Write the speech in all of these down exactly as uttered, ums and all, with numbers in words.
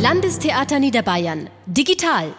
Landestheater Niederbayern. Digital.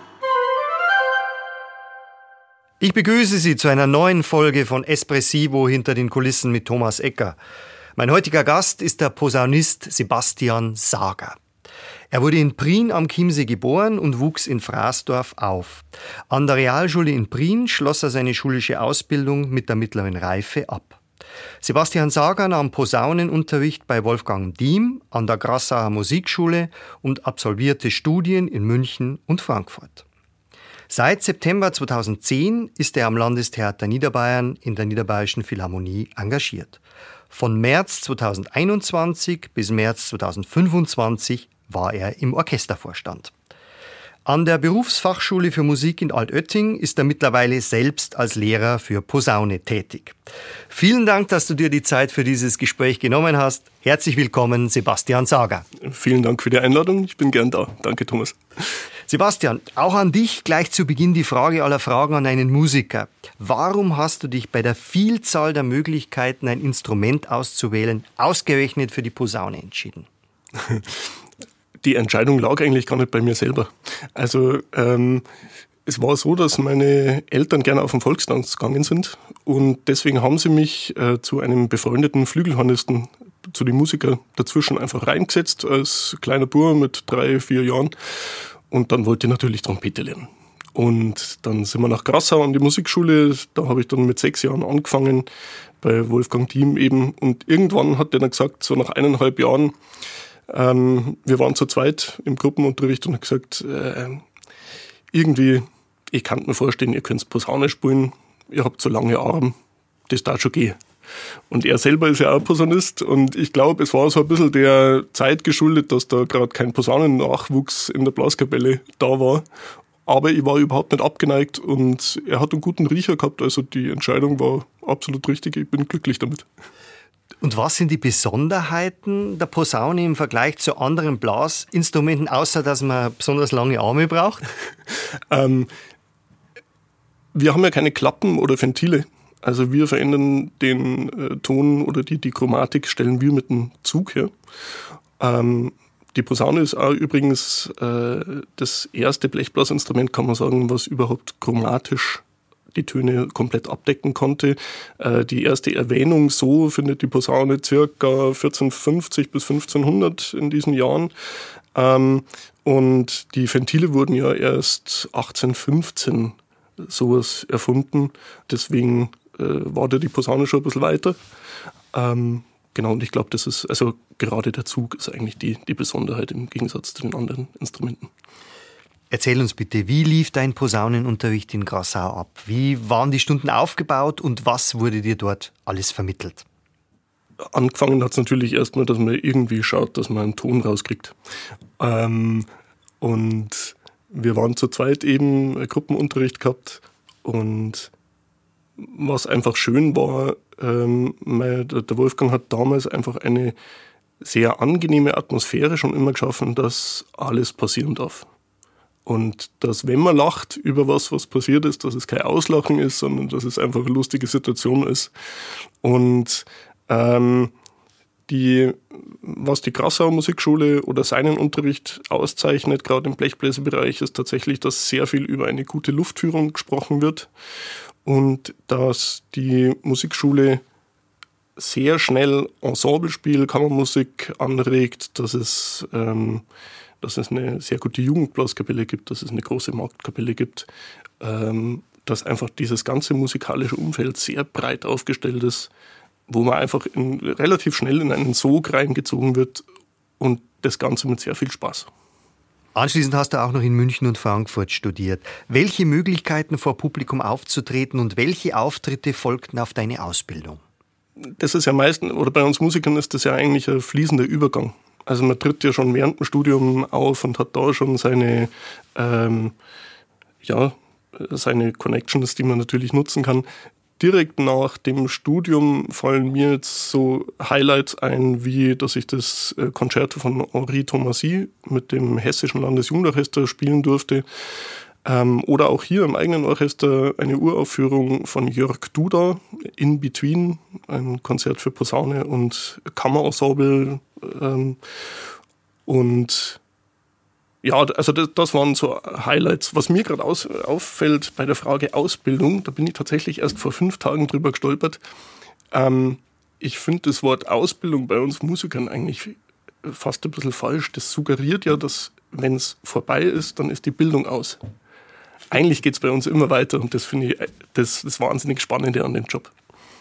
Ich begrüße Sie zu einer neuen Folge von Espressivo hinter den Kulissen mit Thomas Ecker. Mein heutiger Gast ist der Posaunist Sebastian Sager. Er wurde in Prien am Chiemsee geboren und wuchs in Fraßdorf auf. An der Realschule in Prien schloss er seine schulische Ausbildung mit der mittleren Reife ab. Sebastian Sager nahm Posaunenunterricht bei Wolfgang Diem an der Grassauer Musikschule und absolvierte Studien in München und Frankfurt. Seit September zweitausendzehn ist er am Landestheater Niederbayern in der Niederbayerischen Philharmonie engagiert. Von März zweitausendeinundzwanzig bis März zweitausendfünfundzwanzig war er im Orchestervorstand. An der Berufsfachschule für Musik in Altötting ist er mittlerweile selbst als Lehrer für Posaune tätig. Vielen Dank, dass du dir die Zeit für dieses Gespräch genommen hast. Herzlich willkommen, Sebastian Sager. Vielen Dank für die Einladung. Ich bin gern da. Danke, Thomas. Sebastian, auch an dich gleich zu Beginn die Frage aller Fragen an einen Musiker. Warum hast du dich bei der Vielzahl der Möglichkeiten, ein Instrument auszuwählen, ausgerechnet für die Posaune entschieden? Die Entscheidung lag eigentlich gar nicht bei mir selber. Also ähm, es war so, dass meine Eltern gerne auf den Volkstanz gegangen sind und deswegen haben sie mich äh, zu einem befreundeten Flügelhornisten, zu den Musikern dazwischen einfach reingesetzt als kleiner Bub mit drei, vier Jahren und dann wollte ich natürlich Trompete lernen. Und dann sind wir nach Grassau an die Musikschule, da habe ich dann mit sechs Jahren angefangen, bei Wolfgang Diem eben und irgendwann hat der dann gesagt, so nach eineinhalb Jahren, Ähm, wir waren zu zweit im Gruppenunterricht und hat gesagt, äh, irgendwie, ich kann mir vorstellen, ihr könnt Posaune spielen, ihr habt so lange Arme, das darf schon gehen. Und er selber ist ja auch Posaunist und ich glaube, es war so ein bisschen der Zeit geschuldet, dass da gerade kein Posaunennachwuchs in der Blaskapelle da war. Aber ich war überhaupt nicht abgeneigt und er hat einen guten Riecher gehabt, also die Entscheidung war absolut richtig, ich bin glücklich damit. Und was sind die Besonderheiten der Posaune im Vergleich zu anderen Blasinstrumenten, außer dass man besonders lange Arme braucht? ähm, wir haben ja keine Klappen oder Ventile. Also wir verändern den äh, Ton oder die, die Chromatik stellen wir mit dem Zug her. Ähm, die Posaune ist auch übrigens äh, das erste Blechblasinstrument, kann man sagen, was überhaupt chromatisch die Töne komplett abdecken konnte. Äh, die erste Erwähnung so findet die Posaune circa vierzehnhundertfünfzig bis fünfzehnhundert in diesen Jahren. Ähm, und die Ventile wurden ja erst achtzehnhundertfünfzehn sowas erfunden. Deswegen äh, war da die Posaune schon ein bisschen weiter. Ähm, genau, und ich glaube, das ist, also gerade der Zug ist eigentlich die, die Besonderheit im Gegensatz zu den anderen Instrumenten. Erzähl uns bitte, wie lief dein Posaunenunterricht in Grassau ab? Wie waren die Stunden aufgebaut und was wurde dir dort alles vermittelt? Angefangen hat es natürlich erstmal, dass man irgendwie schaut, dass man einen Ton rauskriegt. Ähm, und wir waren zu zweit eben einen Gruppenunterricht gehabt und was einfach schön war, ähm, der Wolfgang hat damals einfach eine sehr angenehme Atmosphäre schon immer geschaffen, dass alles passieren darf. Und dass, wenn man lacht über was, was passiert ist, dass es kein Auslachen ist, sondern dass es einfach eine lustige Situation ist. Und ähm, die, was die Grassauer Musikschule oder seinen Unterricht auszeichnet, gerade im Blechbläserbereich, ist tatsächlich, dass sehr viel über eine gute Luftführung gesprochen wird und dass die Musikschule sehr schnell Ensemblespiel, Kammermusik anregt, dass es ähm, dass es eine sehr gute Jugendblaskapelle gibt, dass es eine große Marktkapelle gibt, ähm, dass einfach dieses ganze musikalische Umfeld sehr breit aufgestellt ist, wo man einfach in, relativ schnell in einen Sog reingezogen wird und das Ganze mit sehr viel Spaß. Anschließend hast du auch noch in München und Frankfurt studiert. Welche Möglichkeiten vor Publikum aufzutreten und welche Auftritte folgten auf deine Ausbildung? Das ist ja meistens, oder bei uns Musikern ist das ja eigentlich ein fließender Übergang. Also man tritt ja schon während dem Studium auf und hat da schon seine, ähm, ja, seine Connections, die man natürlich nutzen kann. Direkt nach dem Studium fallen mir jetzt so Highlights ein, wie dass ich das Konzerto von Henri Thomasy mit dem Hessischen Landesjugendorchester spielen durfte. Ähm, oder auch hier im eigenen Orchester eine Uraufführung von Jörg Duda, In Between, ein Konzert für Posaune und Kammerensemble. Ähm, und Ja, also das, das waren so Highlights. Was mir gerade auffällt bei der Frage Ausbildung, da bin ich tatsächlich erst vor fünf Tagen drüber gestolpert. Ähm, ich finde das Wort Ausbildung bei uns Musikern eigentlich fast ein bisschen falsch. Das suggeriert ja, dass wenn es vorbei ist, dann ist die Bildung aus. Eigentlich geht es bei uns immer weiter und das finde ich das, das wahnsinnig Spannende an dem Job.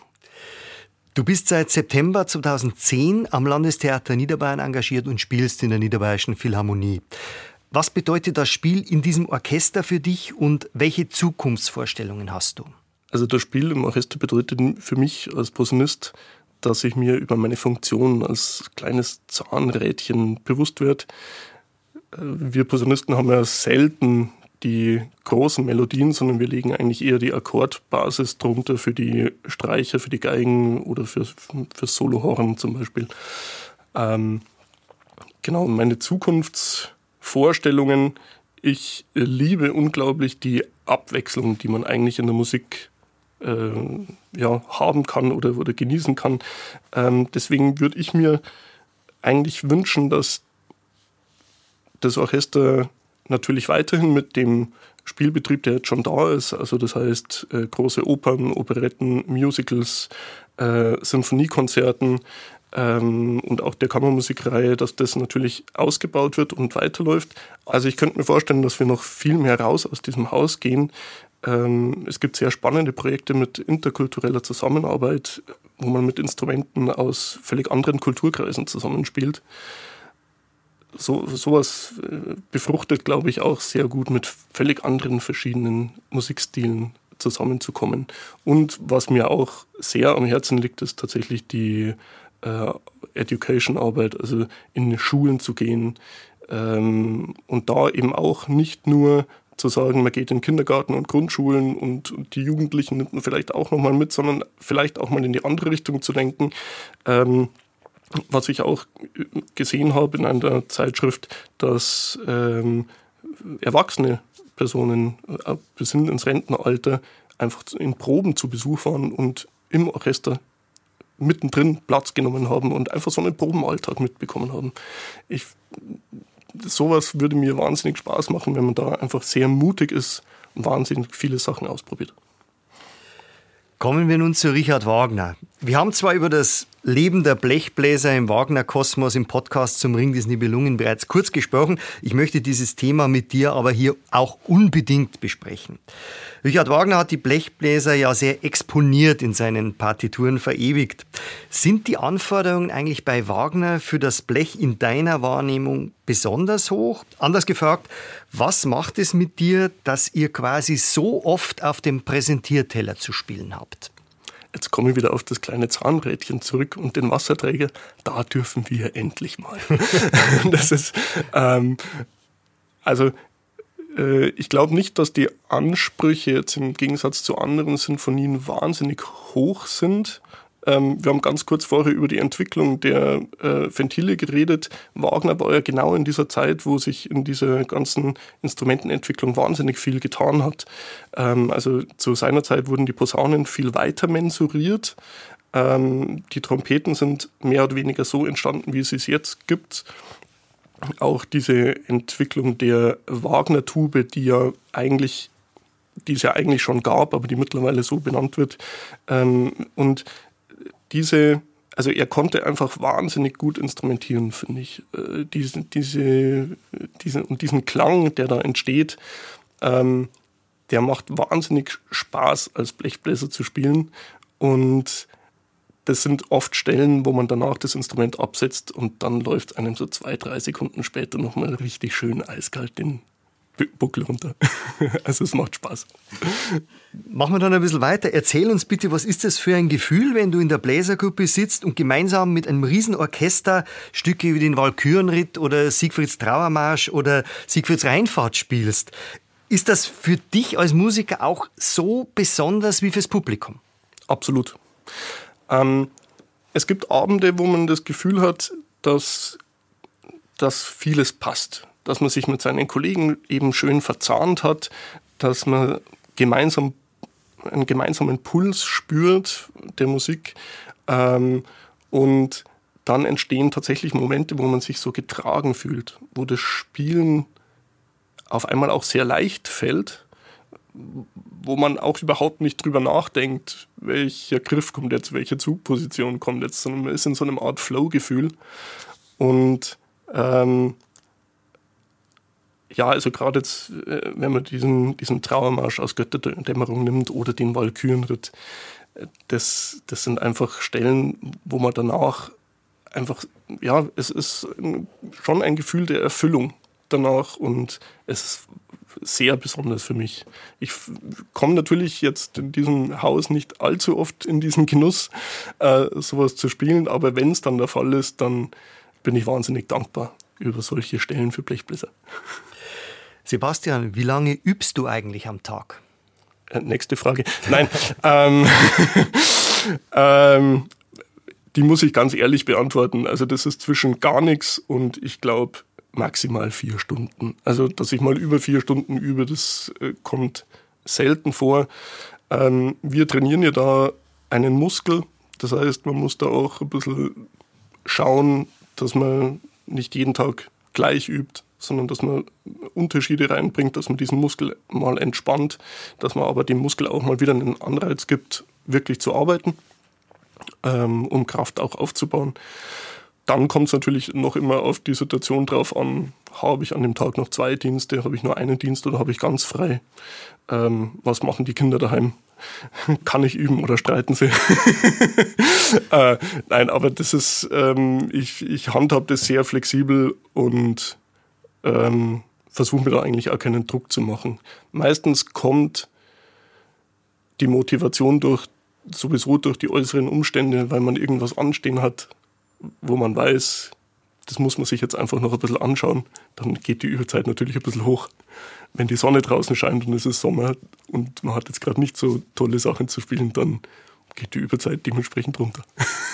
Du bist seit September zweitausendzehn am Landestheater Niederbayern engagiert und spielst in der Niederbayerischen Philharmonie. Was bedeutet das Spiel in diesem Orchester für dich und welche Zukunftsvorstellungen hast du? Also das Spiel im Orchester bedeutet für mich als Posaunist, dass ich mir über meine Funktion als kleines Zahnrädchen bewusst werde. Wir Posaunisten haben ja selten die großen Melodien, sondern wir legen eigentlich eher die Akkordbasis drunter für die Streicher, für die Geigen oder für, für Solohorn zum Beispiel. Ähm, genau, meine Zukunftsvorstellungen. Ich liebe unglaublich die Abwechslung, die man eigentlich in der Musik äh, ja, haben kann oder, oder genießen kann. Ähm, deswegen würde ich mir eigentlich wünschen, dass das Orchester natürlich weiterhin mit dem Spielbetrieb, der jetzt schon da ist, also das heißt äh, große Opern, Operetten, Musicals, äh, Sinfoniekonzerten ähm, und auch der Kammermusikreihe, dass das natürlich ausgebaut wird und weiterläuft. Also ich könnte mir vorstellen, dass wir noch viel mehr raus aus diesem Haus gehen. Ähm, es gibt sehr spannende Projekte mit interkultureller Zusammenarbeit, wo man mit Instrumenten aus völlig anderen Kulturkreisen zusammenspielt. So, sowas befruchtet, glaube ich, auch sehr gut mit völlig anderen verschiedenen Musikstilen zusammenzukommen. Und was mir auch sehr am Herzen liegt, ist tatsächlich die äh, Education-Arbeit, also in Schulen zu gehen ähm, und da eben auch nicht nur zu sagen, man geht in Kindergarten und Grundschulen und, und die Jugendlichen nimmt man vielleicht auch nochmal mit, sondern vielleicht auch mal in die andere Richtung zu denken. Ähm, Was ich auch gesehen habe in einer Zeitschrift, dass ähm, erwachsene Personen äh, bis hin ins Rentenalter einfach in Proben zu Besuch waren und im Orchester mittendrin Platz genommen haben und einfach so einen Probenalltag mitbekommen haben. Ich, sowas würde mir wahnsinnig Spaß machen, wenn man da einfach sehr mutig ist und wahnsinnig viele Sachen ausprobiert. Kommen wir nun zu Richard Wagner. Wir haben zwar über das Leben der Blechbläser im Wagner-Kosmos im Podcast zum Ring des Nibelungen bereits kurz gesprochen. Ich möchte dieses Thema mit dir aber hier auch unbedingt besprechen. Richard Wagner hat die Blechbläser ja sehr exponiert in seinen Partituren verewigt. Sind die Anforderungen eigentlich bei Wagner für das Blech in deiner Wahrnehmung besonders hoch? Anders gefragt, was macht es mit dir, dass ihr quasi so oft auf dem Präsentierteller zu spielen habt? Jetzt komme ich wieder auf das kleine Zahnrädchen zurück und den Wasserträger. Da dürfen wir endlich mal. Das ist, ähm, also äh, ich glaube nicht, dass die Ansprüche jetzt im Gegensatz zu anderen Sinfonien wahnsinnig hoch sind. Ähm, wir haben ganz kurz vorher über die Entwicklung der äh, Ventile geredet. Wagner war ja genau in dieser Zeit, wo sich in dieser ganzen Instrumentenentwicklung wahnsinnig viel getan hat. Ähm, also zu seiner Zeit wurden die Posaunen viel weiter mensuriert. Ähm, die Trompeten sind mehr oder weniger so entstanden, wie es es jetzt gibt. Auch diese Entwicklung der Wagner-Tube, die ja eigentlich, die es ja eigentlich schon gab, aber die mittlerweile so benannt wird. Ähm, und Diese, also er konnte einfach wahnsinnig gut instrumentieren, finde ich. Äh, diese, diese, diese, und diesen Klang, der da entsteht, ähm, der macht wahnsinnig Spaß, als Blechbläser zu spielen. Und das sind oft Stellen, wo man danach das Instrument absetzt und dann läuft einem so zwei, drei Sekunden später nochmal richtig schön eiskalt den Buckel runter. Also es macht Spaß. Machen wir dann ein bisschen weiter. Erzähl uns bitte, was ist das für ein Gefühl, wenn du in der Bläsergruppe sitzt und gemeinsam mit einem Riesenorchester Stücke wie den Walkürenritt oder Siegfrieds Trauermarsch oder Siegfrieds Rheinfahrt spielst? Ist das für dich als Musiker auch so besonders wie fürs Publikum? Absolut. Ähm, es gibt Abende, wo man das Gefühl hat, dass, dass vieles passt. Dass man sich mit seinen Kollegen eben schön verzahnt hat, dass man gemeinsam einen gemeinsamen Puls spürt der Musik ähm, und dann entstehen tatsächlich Momente, wo man sich so getragen fühlt, wo das Spielen auf einmal auch sehr leicht fällt, wo man auch überhaupt nicht drüber nachdenkt, welcher Griff kommt jetzt, welche Zugposition kommt jetzt, sondern man ist in so einem Art Flow-Gefühl. Und ähm, ja, also gerade jetzt, äh, wenn man diesen, diesen Trauermarsch aus Götterdämmerung nimmt oder den Walkürenritt, das, das sind einfach Stellen, wo man danach einfach, ja, es ist schon ein Gefühl der Erfüllung danach und es ist sehr besonders für mich. Ich komme natürlich jetzt in diesem Haus nicht allzu oft in diesen Genuss, äh, sowas zu spielen, aber wenn es dann der Fall ist, dann bin ich wahnsinnig dankbar über solche Stellen für Blechbläser. Sebastian, wie lange übst du eigentlich am Tag? Äh, nächste Frage. Nein, ähm, ähm, die muss ich ganz ehrlich beantworten. Also das ist zwischen gar nichts und ich glaube maximal vier Stunden. Also dass ich mal über vier Stunden übe, das äh, kommt selten vor. Ähm, wir trainieren ja da einen Muskel. Das heißt, man muss da auch ein bisschen schauen, dass man nicht jeden Tag gleich übt, sondern dass man Unterschiede reinbringt, dass man diesen Muskel mal entspannt, dass man aber dem Muskel auch mal wieder einen Anreiz gibt, wirklich zu arbeiten, ähm, um Kraft auch aufzubauen. Dann kommt es natürlich noch immer auf die Situation drauf an, habe ich an dem Tag noch zwei Dienste, habe ich nur einen Dienst oder habe ich ganz frei? Ähm, was machen die Kinder daheim? Kann ich üben oder streiten sie? äh, nein, aber das ist, ähm, ich, ich handhabe das sehr flexibel und ähm, versuche mir da eigentlich auch keinen Druck zu machen. Meistens kommt die Motivation durch, sowieso durch die äußeren Umstände, weil man irgendwas anstehen hat, wo man weiß, das muss man sich jetzt einfach noch ein bisschen anschauen, dann geht die Übezeit natürlich ein bisschen hoch. Wenn die Sonne draußen scheint und es ist Sommer und man hat jetzt gerade nicht so tolle Sachen zu spielen, dann geht die Übezeit dementsprechend runter.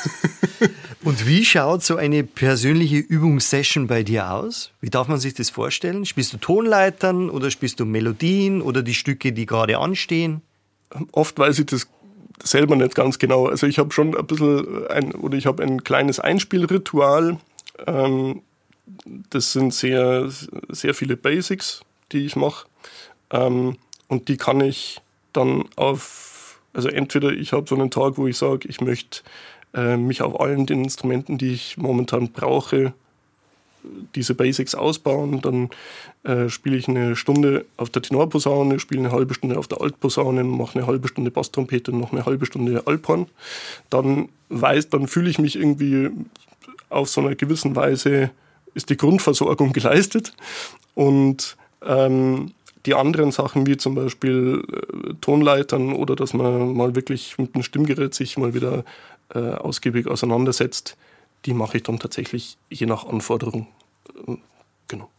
Und wie schaut so eine persönliche Übungssession bei dir aus? Wie darf man sich das vorstellen? Spielst du Tonleitern oder spielst du Melodien oder die Stücke, die gerade anstehen? Oft weiß ich das selber nicht ganz genau. Also ich habe schon ein bisschen ein, oder ich habe ein kleines Einspielritual. Ähm, das sind sehr, sehr viele Basics, die ich mache. Ähm, und die kann ich dann auf, also entweder ich habe so einen Tag, wo ich sage, ich möchte äh, mich auf allen den Instrumenten, die ich momentan brauche, diese Basics ausbauen, dann äh, spiele ich eine Stunde auf der Tenorposaune, spiele eine halbe Stunde auf der Altposaune, mache eine halbe Stunde Basstrompete, noch eine halbe Stunde Alphorn. Dann weiß, dann fühle ich mich irgendwie auf so einer gewissen Weise, ist die Grundversorgung geleistet und ähm, die anderen Sachen, wie zum Beispiel äh, Tonleitern oder dass man mal wirklich mit einem Stimmgerät sich mal wieder äh, ausgiebig auseinandersetzt, die mache ich dann tatsächlich je nach Anforderung. Genau.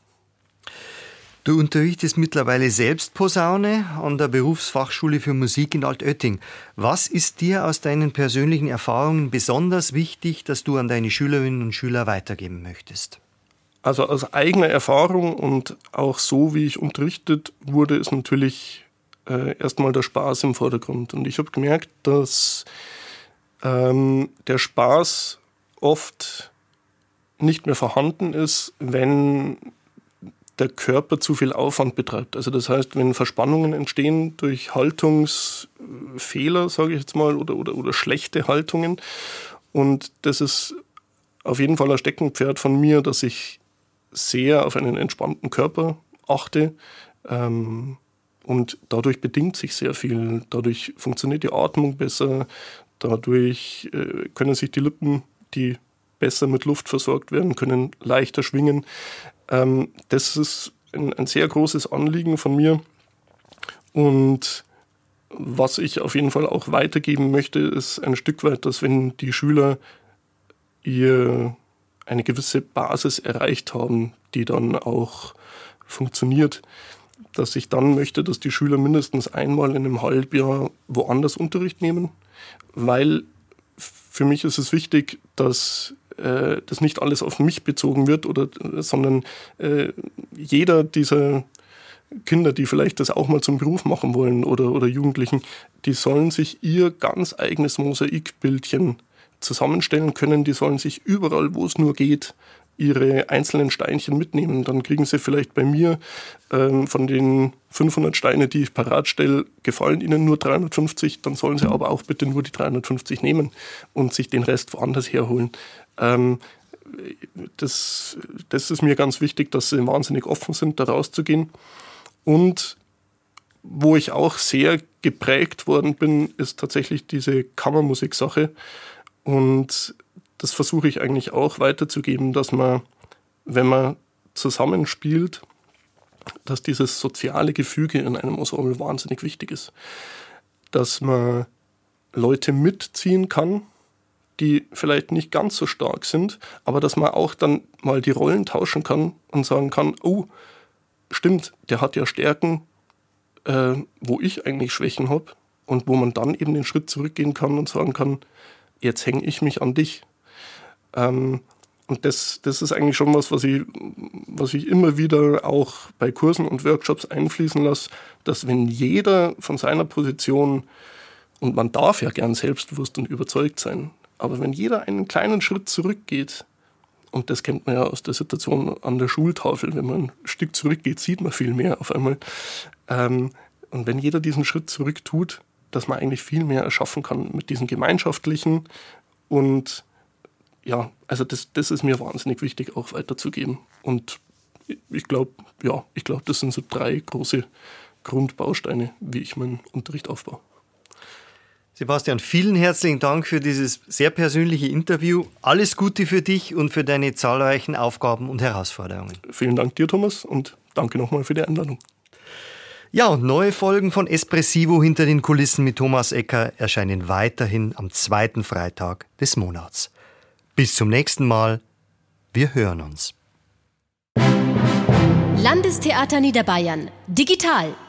Du unterrichtest mittlerweile selbst Posaune an der Berufsfachschule für Musik in Altötting. Was ist dir aus deinen persönlichen Erfahrungen besonders wichtig, dass du an deine Schülerinnen und Schüler weitergeben möchtest? Also aus eigener Erfahrung und auch so, wie ich unterrichtet wurde, ist natürlich äh, erstmal der Spaß im Vordergrund. Und ich habe gemerkt, dass ähm, der Spaß oft nicht mehr vorhanden ist, wenn der Körper zu viel Aufwand betreibt. Also das heißt, wenn Verspannungen entstehen durch Haltungsfehler, sage ich jetzt mal, oder, oder, oder schlechte Haltungen. Und das ist auf jeden Fall ein Steckenpferd von mir, dass ich sehr auf einen entspannten Körper achte. Ähm, und dadurch bedingt sich sehr viel. Dadurch funktioniert die Atmung besser. Dadurch äh, können sich die Lippen, die besser mit Luft versorgt werden, können leichter schwingen. Ähm, das ist ein, ein sehr großes Anliegen von mir. Und was ich auf jeden Fall auch weitergeben möchte, ist ein Stück weit, dass wenn die Schüler ihr eine gewisse Basis erreicht haben, die dann auch funktioniert, dass ich dann möchte, dass die Schüler mindestens einmal in einem Halbjahr woanders Unterricht nehmen, weil für mich ist es wichtig, dass äh, das nicht alles auf mich bezogen wird, oder, sondern äh, jeder dieser Kinder, die vielleicht das auch mal zum Beruf machen wollen oder, oder Jugendlichen, die sollen sich ihr ganz eigenes Mosaikbildchen zusammenstellen können. Die sollen sich überall, wo es nur geht, ihre einzelnen Steinchen mitnehmen. Dann kriegen sie vielleicht bei mir ähm, von den fünfhundert Steine, die ich parat stelle, gefallen ihnen nur dreihundertfünfzig, dann sollen sie aber auch bitte nur die dreihundertfünfzig nehmen und sich den Rest woanders herholen. Ähm, das, das ist mir ganz wichtig, dass sie wahnsinnig offen sind, da rauszugehen. Und wo ich auch sehr geprägt worden bin, ist tatsächlich diese Kammermusik-Sache. Und das versuche ich eigentlich auch weiterzugeben, dass man, wenn man zusammenspielt, dass dieses soziale Gefüge in einem Ensemble wahnsinnig wichtig ist. Dass man Leute mitziehen kann, die vielleicht nicht ganz so stark sind, aber dass man auch dann mal die Rollen tauschen kann und sagen kann, oh, stimmt, der hat ja Stärken, äh, wo ich eigentlich Schwächen habe und wo man dann eben den Schritt zurückgehen kann und sagen kann, jetzt hänge ich mich an dich. Ähm, und das, das ist eigentlich schon was, was ich, was ich immer wieder auch bei Kursen und Workshops einfließen lasse, dass wenn jeder von seiner Position, und man darf ja gern selbstbewusst und überzeugt sein, aber wenn jeder einen kleinen Schritt zurückgeht, und das kennt man ja aus der Situation an der Schultafel, wenn man ein Stück zurückgeht, sieht man viel mehr auf einmal. Ähm, und wenn jeder diesen Schritt zurück tut, dass man eigentlich viel mehr erschaffen kann mit diesen gemeinschaftlichen. Und ja, also das, das ist mir wahnsinnig wichtig, auch weiterzugeben. Und ich glaube, ja, ich glaube, das sind so drei große Grundbausteine, wie ich meinen Unterricht aufbaue. Sebastian, vielen herzlichen Dank für dieses sehr persönliche Interview. Alles Gute für dich und für deine zahlreichen Aufgaben und Herausforderungen. Vielen Dank dir, Thomas, und danke nochmal für die Einladung. Ja, und neue Folgen von Espressivo hinter den Kulissen mit Thomas Ecker erscheinen weiterhin am zweiten Freitag des Monats. Bis zum nächsten Mal. Wir hören uns. Landestheater Niederbayern. Digital.